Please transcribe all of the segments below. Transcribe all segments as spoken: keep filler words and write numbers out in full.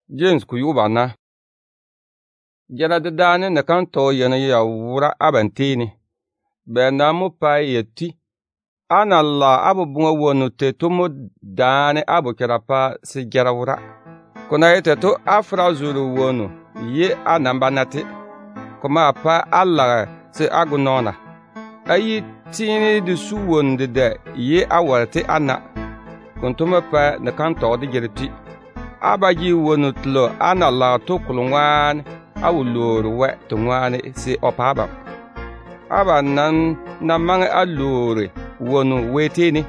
James ku yuba na jara de dane na kan to yana ya wura abantini be na mu pa yeti ana Allah abu bunga wonu te tumu dane abu kirapa si jara wura kuna yete to afra zuru wonu ye anamba nati kuma pa Allah si agunona ayi tini de su wonde de ye awarte ana kuntuma pa na kan to de jerti abaji wonu tlo ana la to kulwan awulor we to ngwane si opaba aba nan na mange alore wonu wetini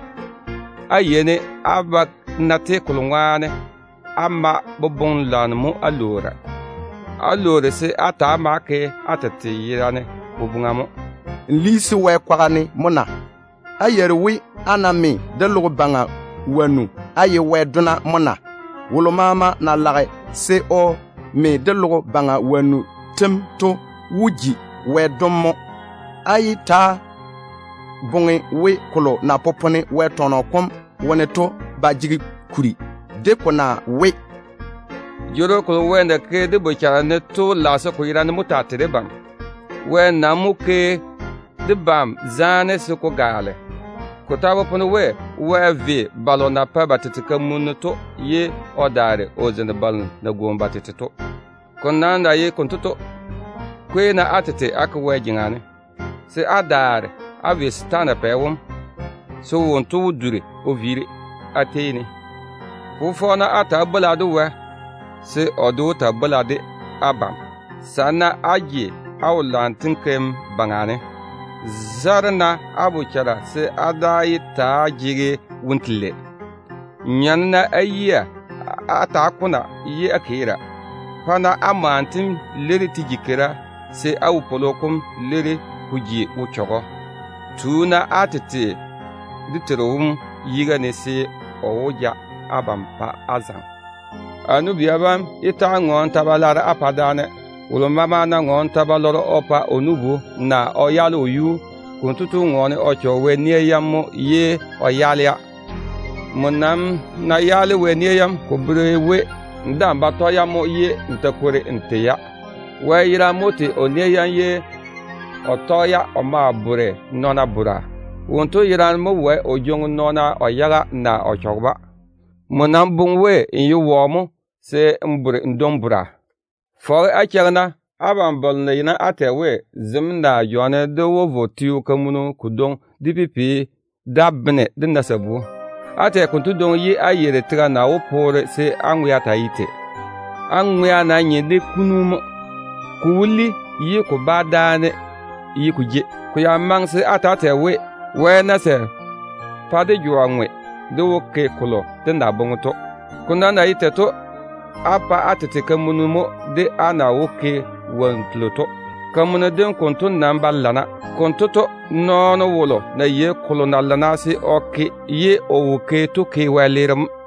ayene aba nate kulwane amma bobon lanmu alora alore se ata make atati yirane bobungamo lisi we kwagani muna ayerwi anami de lugu banga wanu aye we duna muna wulumama na lage se o me de lugu banga wanu tem to wuji we domo ayi ta bungi we kulo na popone we tono kom wone to bajigi kuri de kona we joro ko wenda ke de bochara ne to laso ko irane mutatire bam we na muke de bam zane se ko gale ko tabo pono we we vi balona pa batitika munuto ye odare ozene balon na gomba titito konanda ye kontuto kwena atete akwe jingane se adare avi stana pewum so wonto dure ovire ateni fufona ata baladu we se odo ta balade abam sana aje awlantin kem bangane zarna abuchara se adayi ta jige wuntle nyanna ayya ata kuna yi akira fana amantin liri tijikira se awu polokum liri huji uchogo tuna atete diterum yiga ne se oja abampa azam anu biabam ita ngon tabalara apadane ulumama na ngon tabaloro opa onubu na oyalo oyu kuntutu ngone ocho we nieyam ye oyalia munam na yale we nieyam kubrewe ndamba toyamo ye ntakore nteya we yira moti onieyan ye otoya oma bure nona bura wonto yiran mo we ojong nona oyaga na ochogba munam bungwe inyu se mbure ndombura for achagna aban bolne ina atewe zimna yone de wovo tiu kamuno kudon dpp dabne dinna sabu ate kuntu don yi ayere tra na opore se anwya taite anwya na nyede kunum kuwuli yi ku badane yi kuje ku ya mangse atatewe we na se pade juanwe de woke kulo dinna bonto kunana iteto apa atete kamunumo de ana woke wantloto kamuna den kontun namba lana kontoto nono wolo na ye kolona lana si oke ye owoke to ke waliram